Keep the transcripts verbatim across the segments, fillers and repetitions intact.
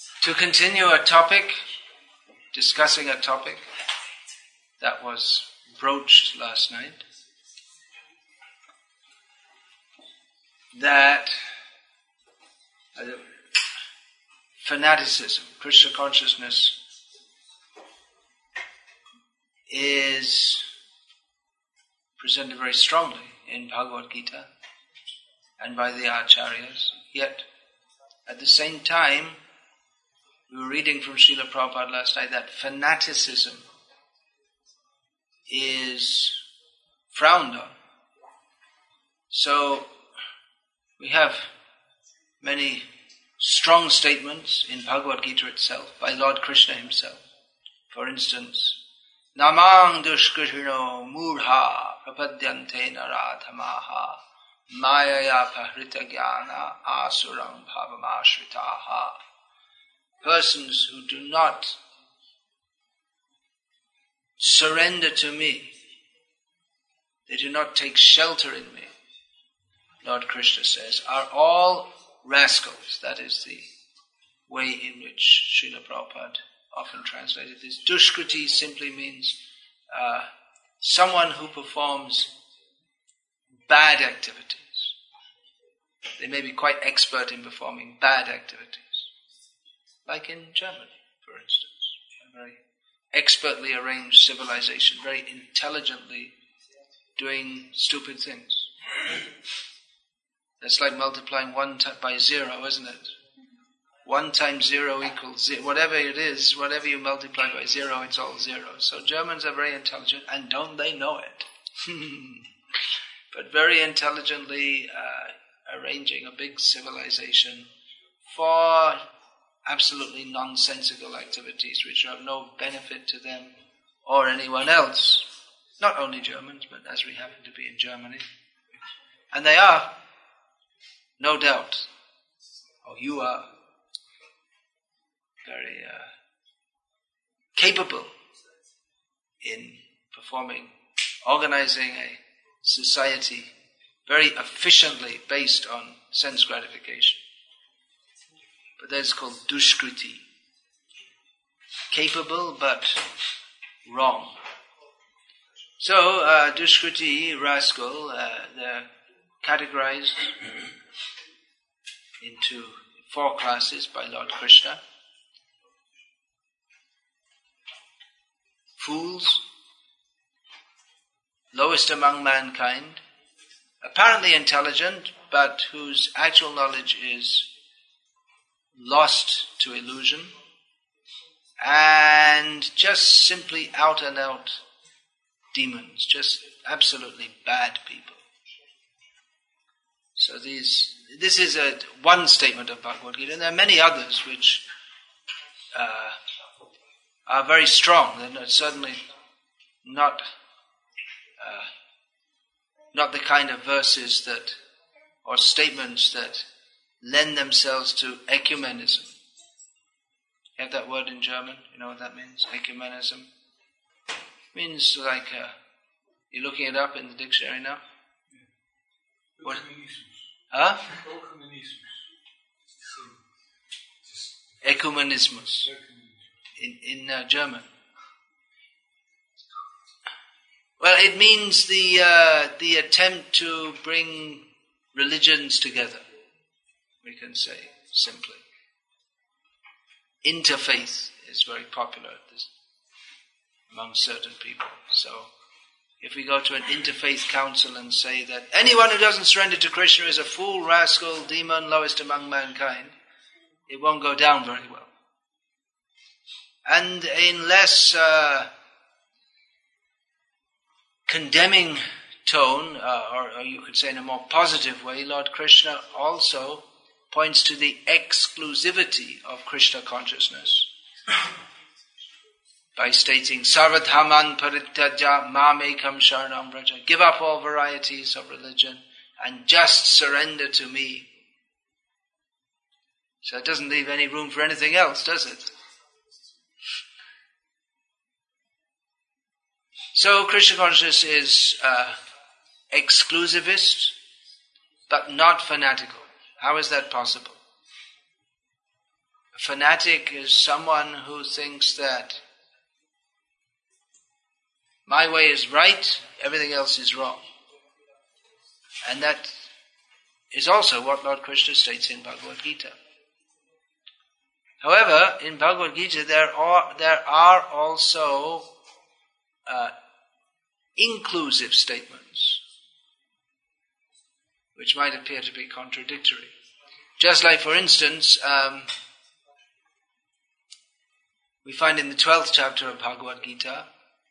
To continue a topic, discussing a topic that was broached last night, that uh, fanaticism, Krishna consciousness, is presented very strongly in Bhagavad Gita and by the Acharyas. Yet, at the same time, we were reading from Srila Prabhupada last night that fanaticism is frowned on. So, we have many strong statements in Bhagavad Gita itself by Lord Krishna himself. For instance, Namang dushkritino murha prapadyante naradhamaha mayaya pahrita jnana asurang bhavamashritaha. Persons who do not surrender to me, they do not take shelter in me, Lord Krishna says, are all rascals. That is the way in which Srila Prabhupada often translated this. Dushkriti simply means uh, someone who performs bad activities. They may be quite expert in performing bad activities. Like in Germany, for instance. A very expertly arranged civilization, very intelligently doing stupid things. That's like multiplying one t- by zero, isn't it? One times zero equals zero. Whatever it is, whatever you multiply by zero, it's all zero. So Germans are very intelligent, and don't they know it? But very intelligently uh, arranging a big civilization for absolutely nonsensical activities which are of no benefit to them or anyone else. Not only Germans, but as we happen to be in Germany. And they are, no doubt, or you are, very uh, capable in performing, organizing a society very efficiently based on sense gratification. But that's called dushkriti. Capable but wrong. So, uh, dushkriti, rascal, uh, they're categorized into four classes by Lord Krishna. Fools, lowest among mankind, apparently intelligent, but whose actual knowledge is lost to illusion, and just simply out and out demons, just absolutely bad people. So these, this is a one statement of Bhagavad Gita, and there are many others which uh, are very strong. They're not, certainly not uh, not the kind of verses that, or statements that lend themselves to ecumenism. You have that word in German? You know what that means? Ecumenism. It means like, uh, you're looking it up in the dictionary now? Yeah. What? Huh? Ecumenismus. In, in uh, German. Well, it means the uh, the attempt to bring religions together, we can say simply. Interfaith is very popular this, among certain people. So, if we go to an interfaith council and say that anyone who doesn't surrender to Krishna is a fool, rascal, demon, lowest among mankind, it won't go down very well. And in less uh, condemning tone, uh, or, or you could say in a more positive way, Lord Krishna also points to the exclusivity of Krishna consciousness by stating, Sarvadhaman parityaja mamekam sharanam vraja. Give up all varieties of religion and just surrender to me. So it doesn't leave any room for anything else, does it? So Krishna consciousness is uh, exclusivist, but not fanatical. How is that possible? A fanatic is someone who thinks that my way is right, everything else is wrong. And that is also what Lord Krishna states in Bhagavad Gita. However, in Bhagavad Gita there are, there are also uh, inclusive statements which might appear to be contradictory. Just like, for instance, um, we find in the twelfth chapter of Bhagavad Gita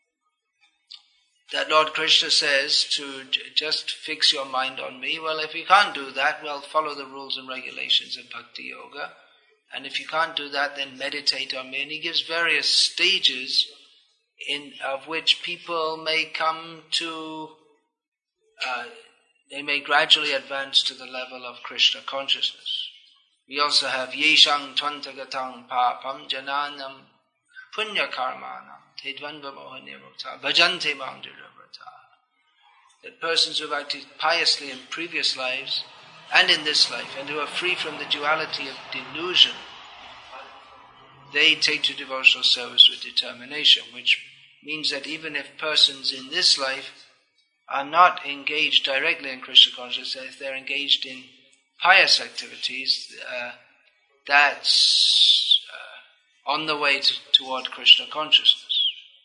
that Lord Krishna says to j- just fix your mind on me. Well, if you can't do that, well, follow the rules and regulations of Bhakti Yoga. And if you can't do that, then meditate on me. And he gives various stages in of which people may come to, uh, they may gradually advance to the level of Krishna consciousness. We also have Yeshang Tvantagatang Papam Jananam Punya Karmanam Tedvanva Mohanirmukta Bhajante Mandiravata. That persons who have acted piously in previous lives and in this life, and who are free from the duality of delusion, they take to devotional service with determination, which means that even if persons in this life are not engaged directly in Krishna consciousness, if they're engaged in pious activities, uh, that's uh, on the way to, toward Krishna consciousness.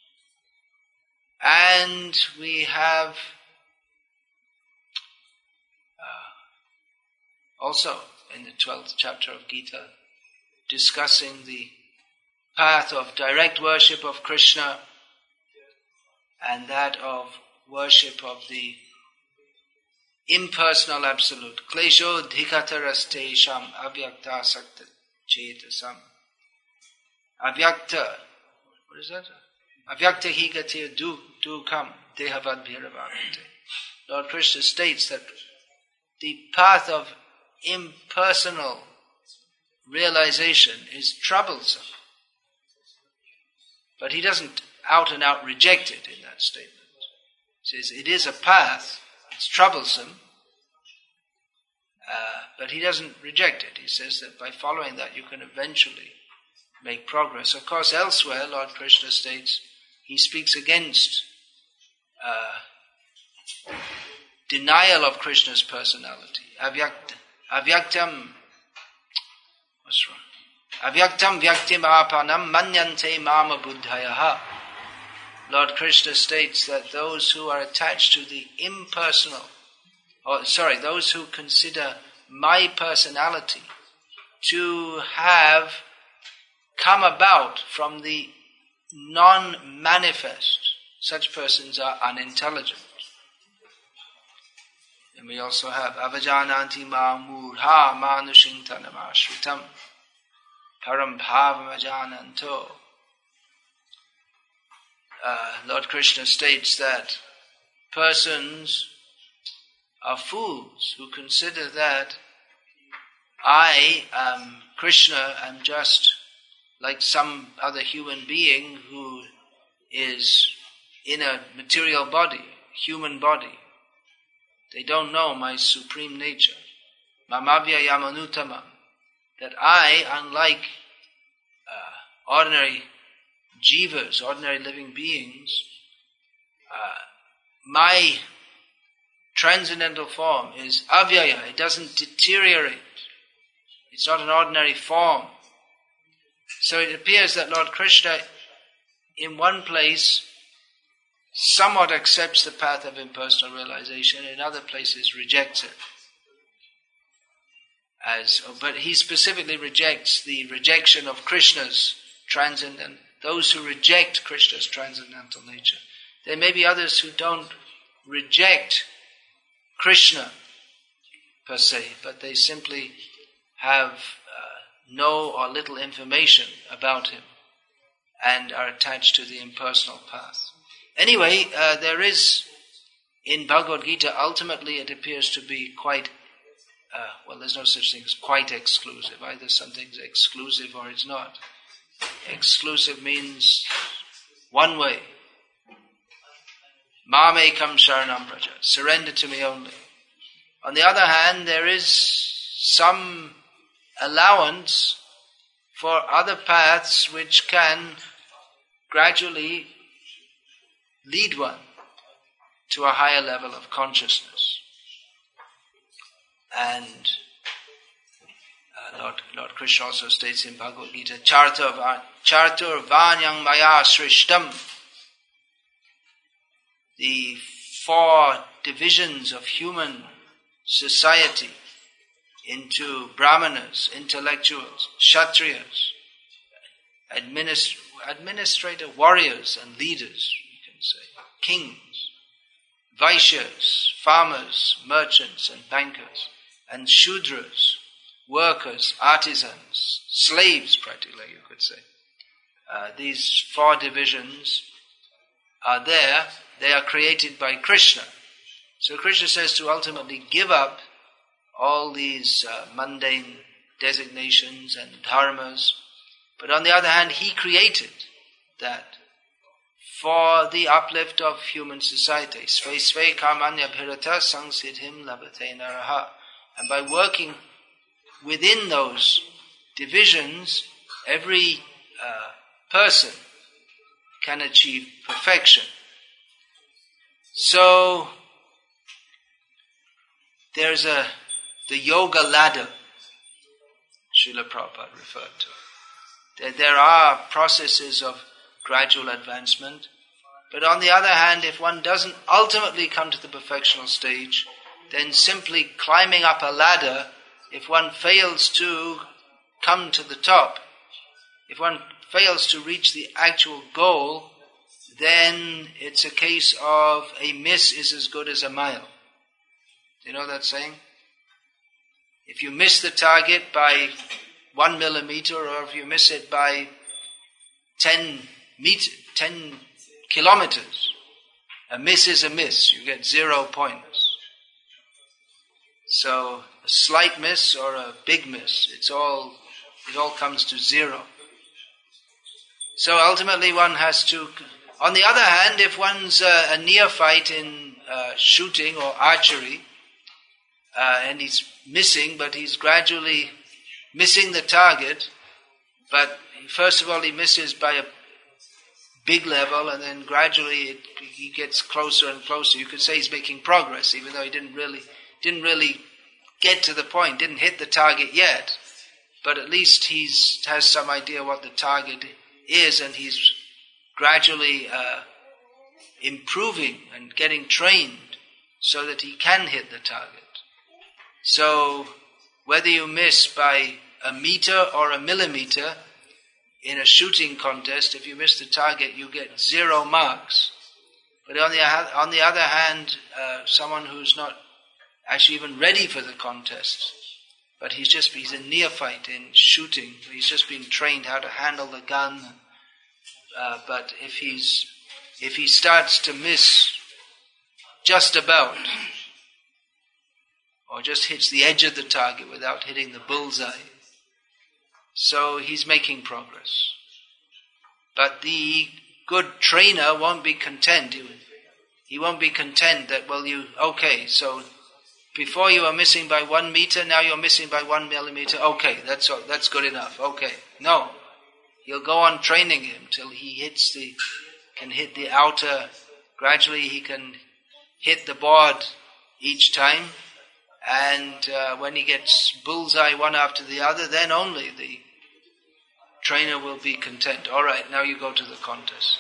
And we have also, in the twelfth chapter of Gita, discussing the path of direct worship of Krishna and that of worship of the impersonal absolute. Klesho dhikataraste sham avyakta sakta chetasam. Avyakta, what is that? Avyakta higatir du, du kam dehavadbhiravakate. Lord Krishna states that the path of impersonal realization is troublesome. But he doesn't out and out reject it in that statement. He says it is a path, it's troublesome, uh, but he doesn't reject it. He says that by following that you can eventually make progress. Of course, elsewhere, Lord Krishna states, he speaks against uh, denial of Krishna's personality. Avyakta. Avyaktam, what's wrong? Avyaktam vyaktim apanam manyante mama buddhayaha. Lord Krishna states that those who are attached to the impersonal, or sorry, those who consider my personality to have come about from the non-manifest, such persons are unintelligent. And we also have avajananti ma murha manushintanam ashritam param bhavam ajananto. Uh, Lord Krishna states that persons are fools who consider that I am Krishna, am just like some other human being who is in a material body, human body. They don't know my supreme nature. Mamavya yamanutamam. That I, unlike uh, ordinary jivas, ordinary living beings, uh, my transcendental form is avyaya. It doesn't deteriorate. It's not an ordinary form. So it appears that Lord Krishna, in one place, somewhat accepts the path of impersonal realization, in other places rejects it. As, but he specifically rejects the rejection of Krishna's transcendent, those who reject Krishna's transcendental nature. There may be others who don't reject Krishna per se, but they simply have uh, no or little information about him and are attached to the impersonal path. Anyway, uh, there is, in Bhagavad Gita, ultimately it appears to be quite, uh, well, there's no such thing as quite exclusive. Either something's exclusive or it's not. Exclusive means one way. Mamekam sharanam braja. Surrender to me only. On the other hand, there is some allowance for other paths which can gradually lead one to a higher level of consciousness. And uh, Lord, Lord Krishna also states in Bhagavad Gita, Chartur Chartur Vanyang Maya Srishtam. The four divisions of human society into brahmanas, intellectuals, kshatriyas, administ- administrator, warriors and leaders, you can say, kings, vaishyas, farmers, merchants and bankers, and shudras, workers, artisans, slaves practically you could say. Uh, these four divisions are there, they are created by Krishna. So Krishna says to ultimately give up all these uh, mundane designations and dharmas. But on the other hand, he created that for the uplift of human society. Sve sve karmanya bhirata sangsiddhim labhate naraha. And by working within those divisions, every uh, person can achieve perfection. So, there's a the yoga ladder, Srila Prabhupada referred to. There, there are processes of gradual advancement, but on the other hand, if one doesn't ultimately come to the perfectional stage, then simply climbing up a ladder, if one fails to come to the top, if one fails to reach the actual goal, then it's a case of a miss is as good as a mile. Do you know that saying? If you miss the target by one millimeter, or if you miss it by ten meter, ten kilometers, a miss is a miss. You get zero points. So a slight miss or a big miss, it's all it all comes to zero. So ultimately, one has to. On the other hand, if one's uh, a neophyte in uh, shooting or archery, uh, and he's missing, but he's gradually missing the target, but first of all he misses by a big level, and then gradually it, he gets closer and closer. You could say he's making progress, even though he didn't really didn't really get to the point, didn't hit the target yet. But at least he's has some idea what the target is, and he's gradually uh, improving and getting trained so that he can hit the target. So whether you miss by a meter or a millimeter in a shooting contest, if you miss the target, you get zero marks. But on the on the other hand, uh, someone who's not actually even ready for the contest, but he's just he's a neophyte in shooting. He's just been trained how to handle the gun. Uh, but if he's if he starts to miss just about, or just hits the edge of the target without hitting the bullseye, so he's making progress. But the good trainer won't be content. He, he won't be content that, well, you, okay, so before you were missing by one meter, now you're missing by one millimeter. Okay, that's all, that's good enough. Okay. No. He'll go on training him till he hits the, can hit the outer, gradually he can hit the board each time, and uh, when he gets bullseye one after the other, then only the trainer will be content. All right, now you go to the contest.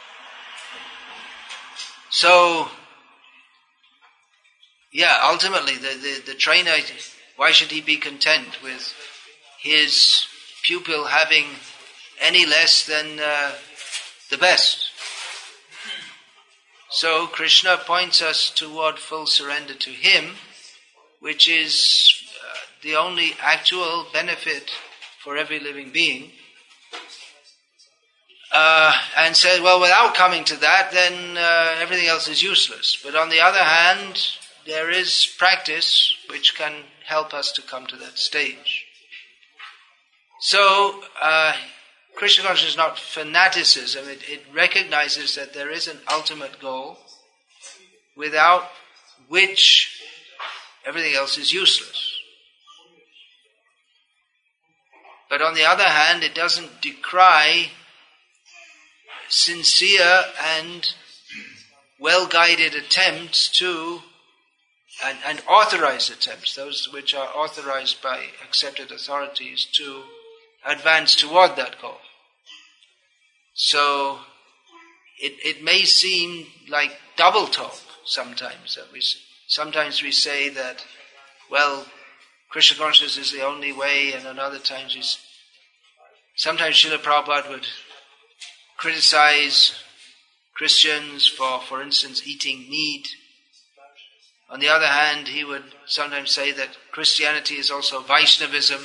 So, yeah, ultimately the, the, the trainer, why should he be content with his pupil having any less than uh, the best? So Krishna points us toward full surrender to him, which is uh, the only actual benefit for every living being. Uh, and said, well, without coming to that, then uh, everything else is useless. But on the other hand, there is practice which can help us to come to that stage. So, uh, Krishna consciousness is not fanaticism. It, it recognizes that there is an ultimate goal without which everything else is useless. But on the other hand, it doesn't decry sincere and well-guided attempts to, and, and authorized attempts, those which are authorized by accepted authorities to advance toward that goal. So it it may seem like double talk sometimes. That we sometimes we say that, well, Krishna consciousness is the only way, and on other times we, sometimes Srila Prabhupada would criticize Christians for, for instance, eating meat. On the other hand, he would sometimes say that Christianity is also Vaishnavism.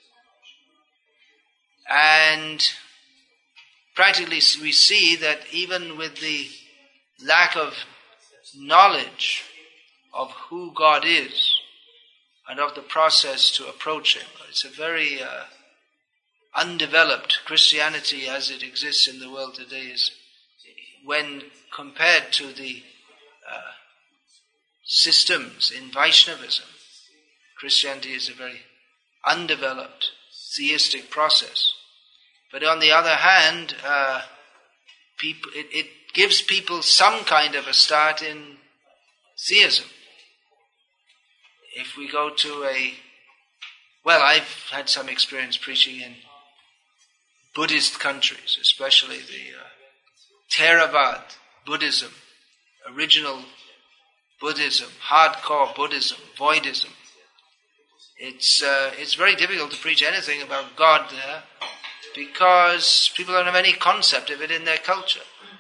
And practically we see that even with the lack of knowledge of who God is and of the process to approach Him, it's a very uh, undeveloped Christianity as it exists in the world today, is when compared to the uh, systems in Vaishnavism. Christianity is a very undeveloped theistic process. But on the other hand, uh, people, it, it gives people some kind of a start in theism. If we go to a, well, I've had some experience preaching in Buddhist countries, especially the uh, Theravada Buddhism, original Buddhism, hardcore Buddhism, voidism. It's uh, it's very difficult to preach anything about God there because people don't have any concept of it in their culture.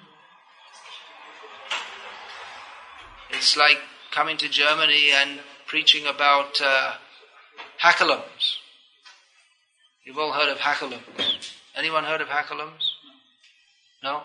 It's like coming to Germany and preaching about uh, Hakelums. You've all heard of Hakelums. Anyone heard of Hakelums? No?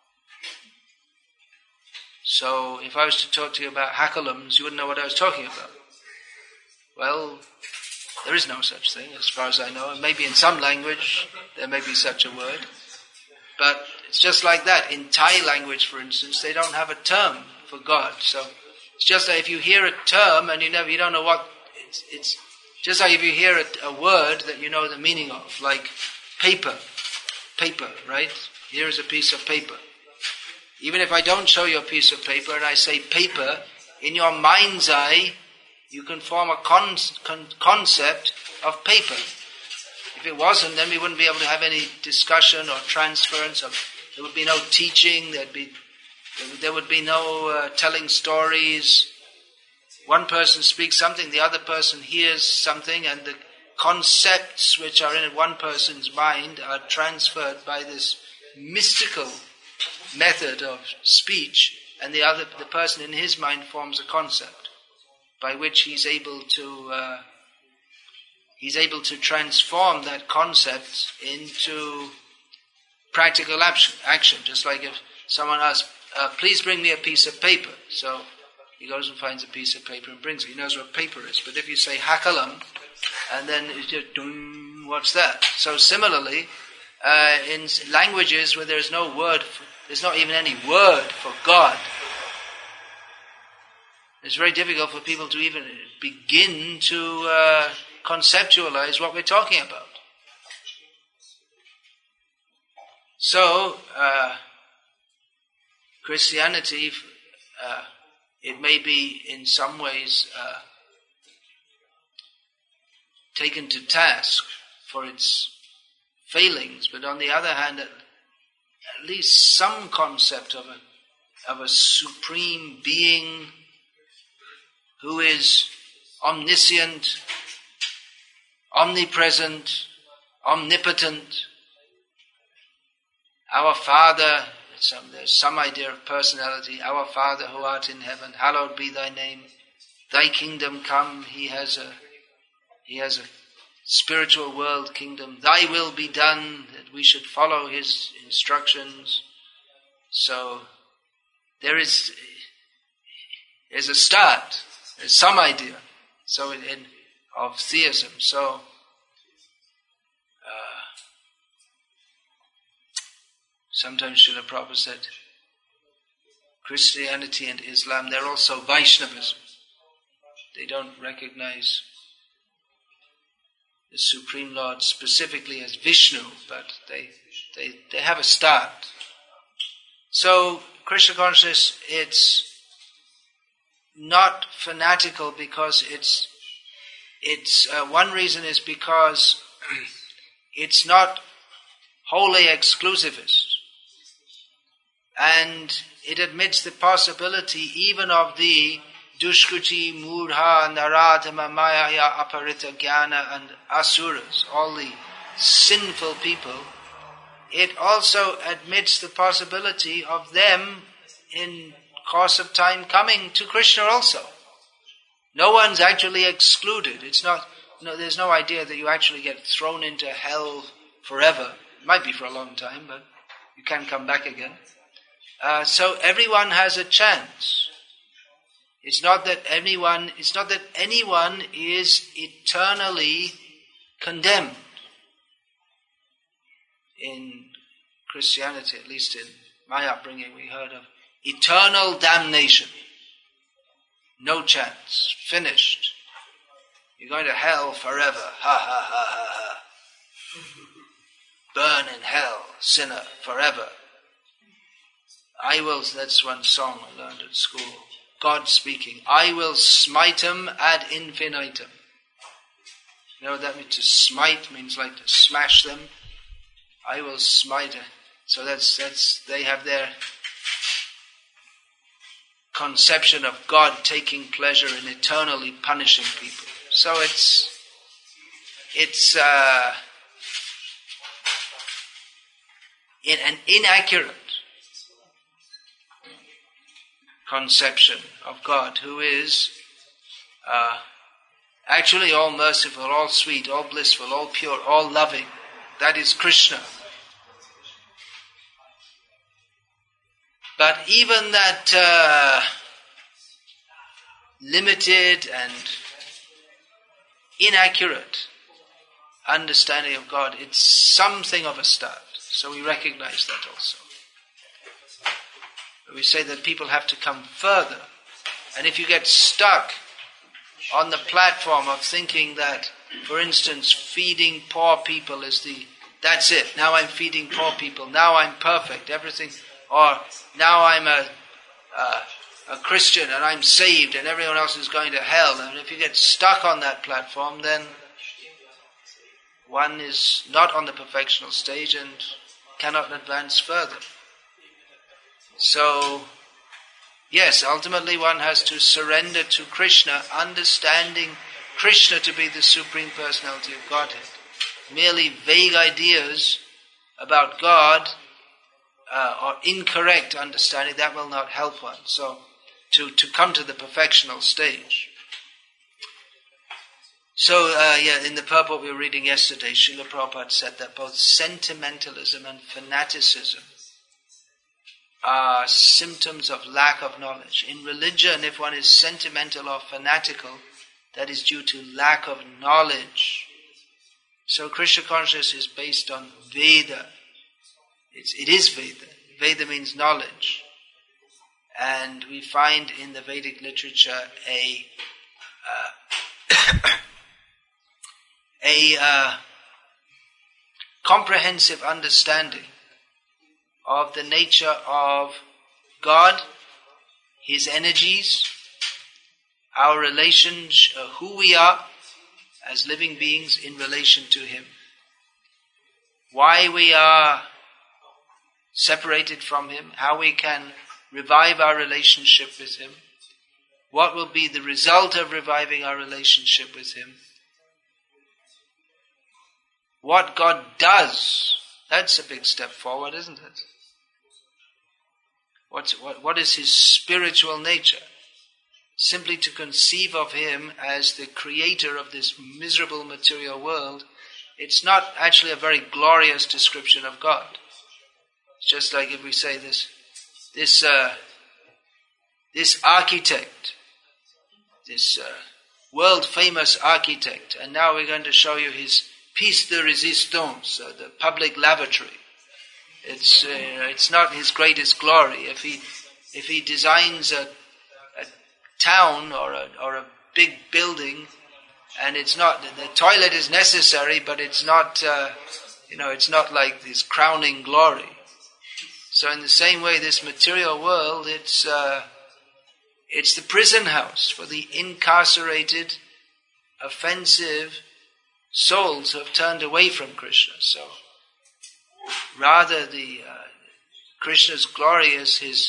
So if I was to talk to you about Hakelums, you wouldn't know what I was talking about. Well, there is no such thing as far as I know. And maybe in some language there may be such a word. But it's just like that. In Thai language, for instance, they don't have a term for God. So it's just that if you hear a term and you never, you don't know what, it's, it's just like if you hear a, a word that you know the meaning of, like paper. Paper, right? Here is a piece of paper. Even if I don't show you a piece of paper and I say paper, in your mind's eye, you can form a con- con- concept of paper. If it wasn't, then we wouldn't be able to have any discussion or transference. Of, there would be no teaching. There'd be there would be no uh, telling stories. One person speaks something, the other person hears something, and the concepts which are in one person's mind are transferred by this mystical method of speech, and the other, the person in his mind forms a concept by which he's able to uh, he's able to transform that concept into practical action. Action, just like if someone asks, uh, "Please bring me a piece of paper," so he goes and finds a piece of paper and brings it. He knows what paper is. But if you say Hakalam, and then it's just, dum, what's that? So similarly, uh, in languages where there's no word, for, there's not even any word for God, it's very difficult for people to even begin to uh, conceptualize what we're talking about. So, uh, Christianity, uh, it may be in some ways uh, taken to task for its failings, but on the other hand, at, at least some concept of a of a supreme being who is omniscient, omnipresent, omnipotent. Our Father, some, there's some idea of personality. Our Father who art in heaven, hallowed be thy name. Thy kingdom come. He has a he has a spiritual world kingdom. Thy will be done, that we should follow his instructions. So there is there's a start. There's some idea. So in, in of theism. So uh, sometimes Srila Prabhupada said Christianity and Islam, they're also Vaishnavism. They don't recognize the Supreme Lord specifically as Vishnu, but they they, they have a start. So Krishna consciousness, it's not fanatical because it's it's uh, one reason is because it's not wholly exclusivist, and it admits the possibility even of the Dushkruti, Mudha, Naradama, Maya, Aparita, Jnana and Asuras, all the sinful people. It also admits the possibility of them in course of time coming to Krishna also. No one's actually excluded. It's not, no, there's no idea that you actually get thrown into hell forever. It might be for a long time, but you can come back again. Uh, so everyone has a chance. It's not that anyone, it's not that anyone is eternally condemned. In Christianity, at least in my upbringing, we heard of eternal damnation. No chance. Finished. You're going to hell forever. Ha ha ha ha ha. Burn in hell, sinner, forever. I will, that's one song I learned at school. God speaking, I will smite them ad infinitum. You know what that means? To smite means like to smash them. I will smite them. So that's, that's, they have their conception of God taking pleasure in eternally punishing people. So it's, it's, uh, in an inaccurate conception of God, who is uh, actually all merciful, all sweet, all blissful, all pure, all loving. That is Krishna. But even that uh, limited and inaccurate understanding of God, it's something of a start. So we recognize that also. We say that people have to come further. And if you get stuck on the platform of thinking that, for instance, feeding poor people is the, that's it, now I'm feeding poor people, now I'm perfect, everything, or now I'm a, a, a Christian and I'm saved and everyone else is going to hell. And if you get stuck on that platform, then one is not on the perfectional stage and cannot advance further. So, yes, ultimately one has to surrender to Krishna, understanding Krishna to be the Supreme Personality of Godhead. Merely vague ideas about God uh, or incorrect understanding, that will not help one. So, to, to come to the perfectional stage. So, uh, yeah, in the purport we were reading yesterday, Srila Prabhupada said that both sentimentalism and fanaticism are symptoms of lack of knowledge. In religion, if one is sentimental or fanatical, that is due to lack of knowledge. So Krishna consciousness is based on Veda. It's, it is Veda. Veda means knowledge. And we find in the Vedic literature a uh, a uh, comprehensive understanding of the nature of God, His energies, our relations, uh, who we are as living beings in relation to Him. Why we are separated from Him, how we can revive our relationship with Him, what will be the result of reviving our relationship with Him, what God does. That's a big step forward, isn't it? What's, what, what is His spiritual nature? Simply to conceive of Him as the creator of this miserable material world, it's not actually a very glorious description of God. It's just like if we say this, this, uh, this architect, this uh, world-famous architect, and now we're going to show you his piece de resistance, uh, the public lavatory. It's uh, it's not his greatest glory. If he if he designs a, a town or a or a big building, And it's not, the toilet is necessary, but it's not, uh, you know, it's not like this crowning glory. So in the same way, this material world, it's, uh, it's the prison house for the incarcerated, offensive souls who have turned away from Krishna. So rather the uh, Krishna's glory is his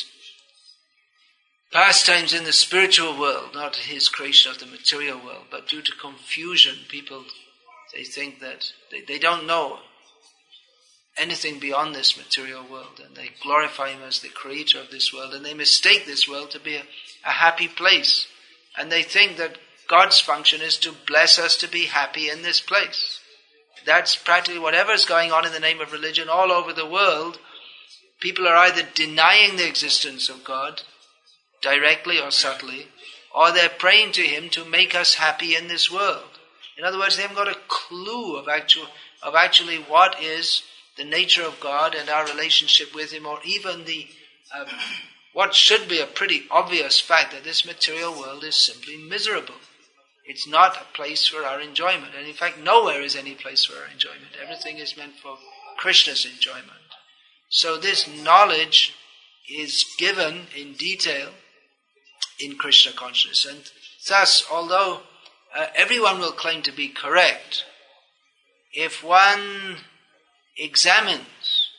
pastimes in the spiritual world, not his creation of the material world. But due to confusion, people, they think that they, they don't know anything beyond this material world, and they glorify him as the creator of this world, and they mistake this world to be a, a happy place. And they think that God's function is to bless us to be happy in this place. That's practically whatever is going on in the name of religion all over the world. People are either denying the existence of God, directly or subtly, or they're praying to him to make us happy in this world. In other words, they haven't got a clue of actual, of actually what is the nature of God and our relationship with him, or even the uh, what should be a pretty obvious fact that this material world is simply miserable. It's not a place for our enjoyment. And in fact, nowhere is any place for our enjoyment. Everything is meant for Krishna's enjoyment. So this knowledge is given in detail in Krishna consciousness. And thus, although uh, everyone will claim to be correct, if one examines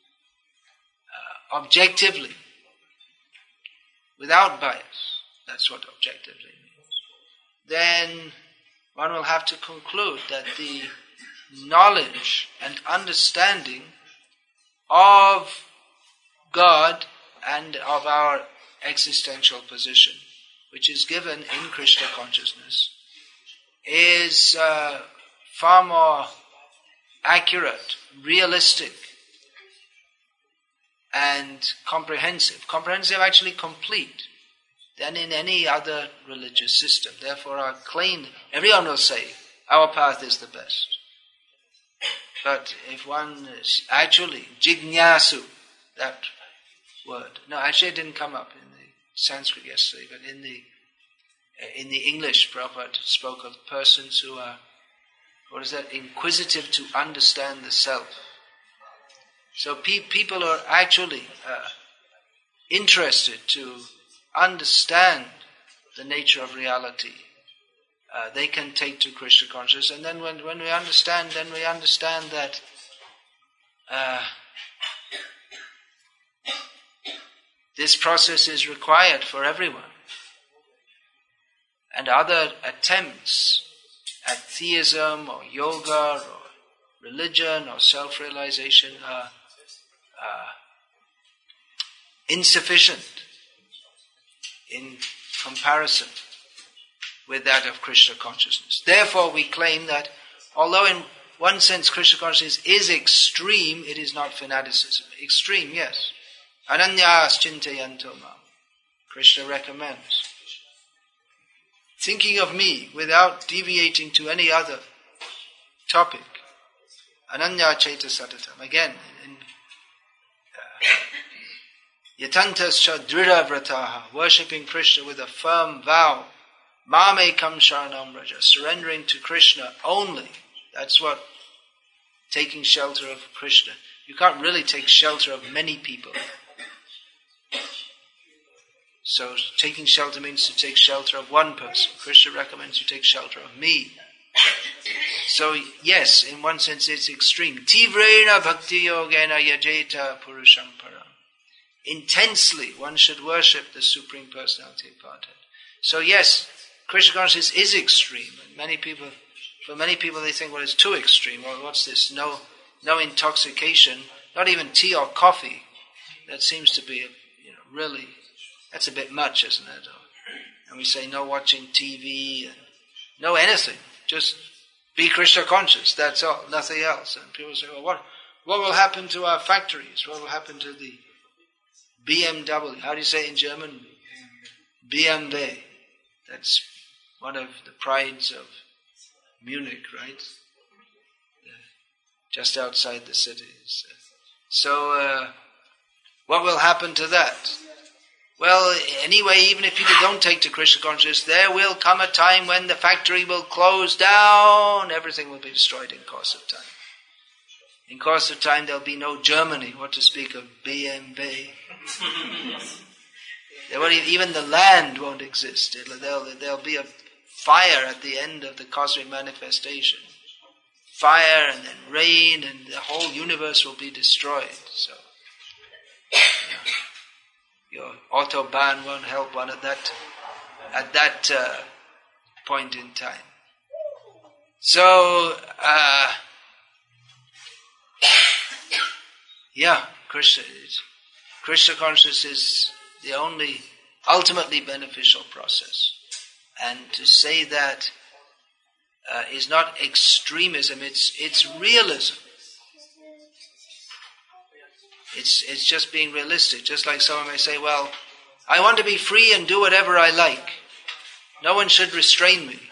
uh, objectively, without bias, that's what objectively means, then one will have to conclude that the knowledge and understanding of God and of our existential position, which is given in Krishna consciousness, is uh, far more accurate, realistic, and comprehensive. Comprehensive, actually complete, than in any other religious system. Therefore, our claim, everyone will say, our path is the best. But if one is actually jignasu, that word. No, actually it didn't come up in the Sanskrit yesterday, but in the in the English, Prabhupada spoke of persons who are, what is that, inquisitive to understand the self. So pe- people are actually uh, interested to understand the nature of reality. Uh, they can take to Krishna consciousness, and then when, when we understand, then we understand that uh, this process is required for everyone. And other attempts at theism or yoga or religion or self-realization are uh, insufficient in comparison with that of Krishna consciousness. Therefore, we claim that although in one sense Krishna consciousness is extreme, it is not fanaticism. Extreme, yes. Ananyas chintayanto mam. Krishna recommends thinking of me without deviating to any other topic. Ananya cheta satatam. Again, in yatantas cha drida vrataha, worshipping Krishna with a firm vow. Mame kam sharanam raja, surrendering to Krishna only. That's what taking shelter of Krishna. You can't really take shelter of many people. So taking shelter means to take shelter of one person. Krishna recommends you take shelter of me. So yes, in one sense it's extreme. Tivrena bhakti yogena yajeta purusham param. Intensely one should worship the Supreme Personality of Godhead. So yes, Krishna consciousness is extreme. And many people, for many people they think, well, it's too extreme. Well, what's this? No, no intoxication, not even tea or coffee. That seems to be, you know, really, that's a bit much, isn't it? And we say no watching T V, and no anything. Just be Krishna conscious, that's all, nothing else. And people say, well, what, what will happen to our factories? What will happen to the B M W? How do you say in German? B M W. That's one of the prides of Munich, right? Just outside the city. So, uh, what will happen to that? Well, anyway, even if people don't take to Krishna consciousness, there will come a time when the factory will close down, everything will be destroyed in course of time. In course of time, there'll be no Germany, what to speak of B M W. There won't even the land won't exist. It'll, there'll, there'll be a fire at the end of the cosmic manifestation. Fire and then rain, and the whole universe will be destroyed. So, you know, your autobahn won't help one at that at that uh, point in time. So, uh, yeah, Krishna is, Krishna consciousness is the only ultimately beneficial process. And to say that uh, is not extremism, it's it's realism. It's it's just being realistic. Just like someone may say, well, I want to be free and do whatever I like. No one should restrain me.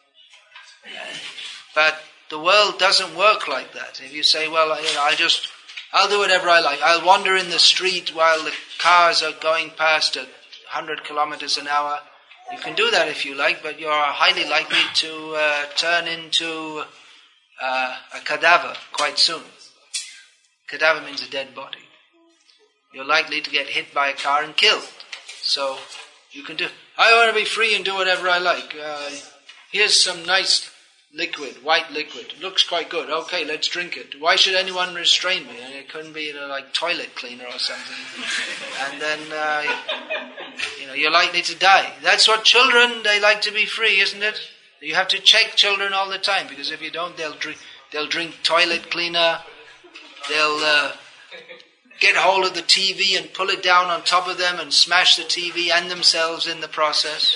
But the world doesn't work like that. If you say, well, you know, I just, I'll do whatever I like. I'll wander in the street while the cars are going past at one hundred kilometers an hour. You can do that if you like, but you're highly likely to uh, turn into uh, a cadaver quite soon. Cadaver means a dead body. You're likely to get hit by a car and killed. So you can do, I want to be free and do whatever I like. Uh, here's some nice liquid, white liquid. It looks quite good. Okay, let's drink it. Why should anyone restrain me? And it couldn't be, you know, like toilet cleaner or something. And then, uh, you know, you're likely to die. That's what children, they like to be free, isn't it? You have to check children all the time, because if you don't, they'll drink, they'll drink toilet cleaner. They'll uh, get hold of the T V and pull it down on top of them and smash the T V and themselves in the process.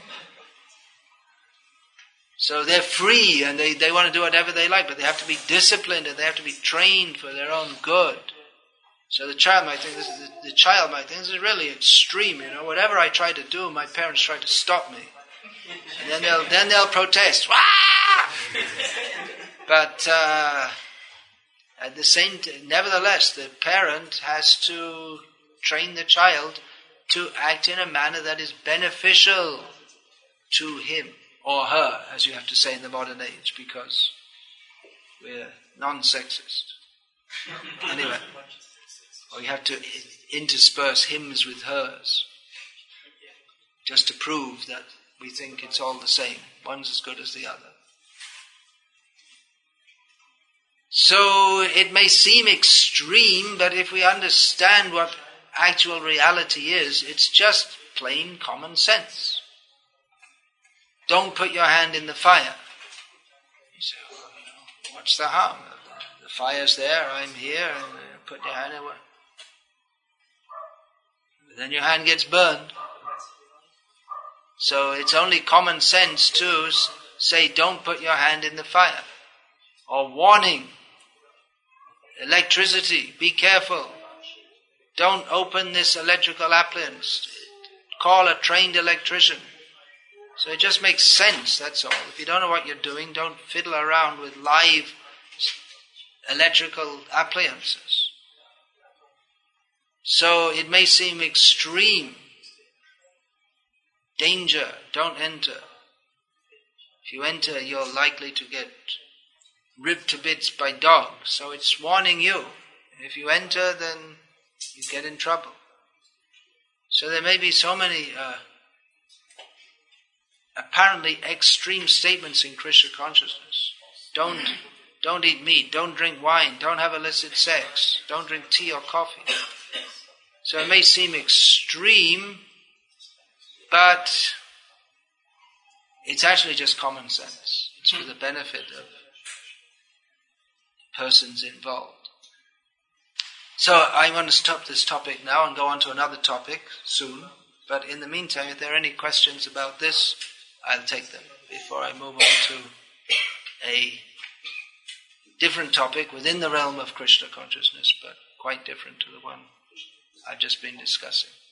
So they're free and they, they want to do whatever they like, but they have to be disciplined and they have to be trained for their own good. So the child might think this is, the child might think this is really extreme, you know. Whatever I try to do, my parents try to stop me, and then they'll then they'll protest. Wah! But uh, at the same time, nevertheless, the parent has to train the child to act in a manner that is beneficial to him. Or her, as you have to say in the modern age, because we're non-sexist. Anyway, or you have to intersperse hymns with hers, just to prove that we think it's all the same. One's as good as the other. So it may seem extreme, but if we understand what actual reality is, it's just plain common sense. Don't put your hand in the fire. You say, well, you know, what's the harm? The fire's there, I'm here, and put your hand in it. Then your hand gets burned. So it's only common sense to say, don't put your hand in the fire. Or warning, electricity, be careful. Don't open this electrical appliance. Call a trained electrician. So it just makes sense, that's all. If you don't know what you're doing, don't fiddle around with live electrical appliances. So it may seem extreme. Danger, don't enter. If you enter, you're likely to get ripped to bits by dogs. So it's warning you. If you enter, then you get in trouble. So there may be so many Uh, apparently extreme statements in Krishna consciousness. Don't, don't eat meat, don't drink wine, don't have illicit sex, don't drink tea or coffee. So it may seem extreme, but it's actually just common sense. It's for the benefit of persons involved. So I want to stop this topic now and go on to another topic soon. But in the meantime, if there are any questions about this, I'll take them before I move on to a different topic within the realm of Krishna consciousness, but quite different to the one I've just been discussing.